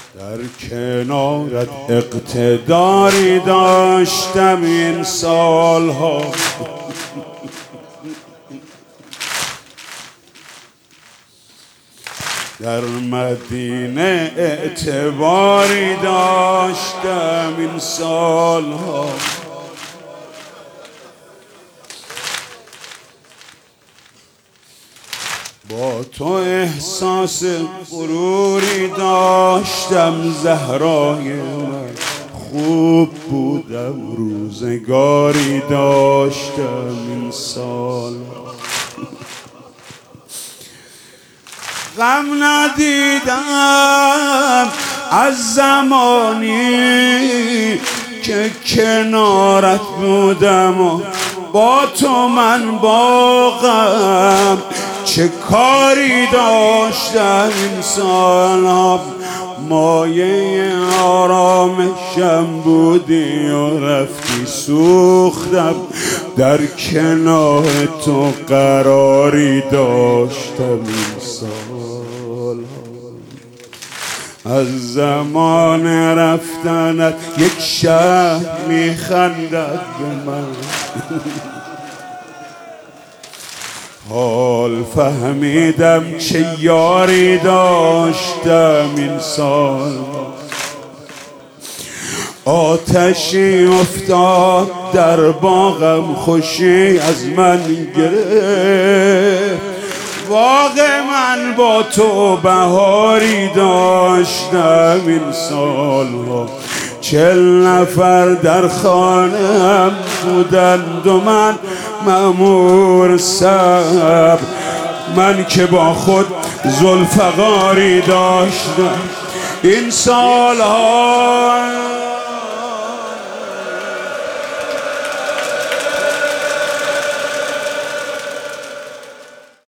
در کنارت اقتداری داشتم این سالها، در مدینه اعتباری داشتم این سالها، با تو احساس غروری داشتم زهرای من، خوب بودم روزگاری داشتم این سالها، غم ندیدم از زمانی که کنارت بودم و با تو من با غم چه کاری داشتم این سالها، مایه آرامشم بودی و رفتی سوختم، در کنار تو قراری داشتم این سالها، از زمان رفتنت یک شهر میخندد به من، حال فهمیدم چه یاری داشتم این سال، آتشی افتاد در باغم خوشی از من گرفت، باغ من با تو بهاری داشتم این سالها، 40 نفر در خانه‌ام بودند و من مأمور صبر، من که با خود ذوالفقاری داشتم این سالها،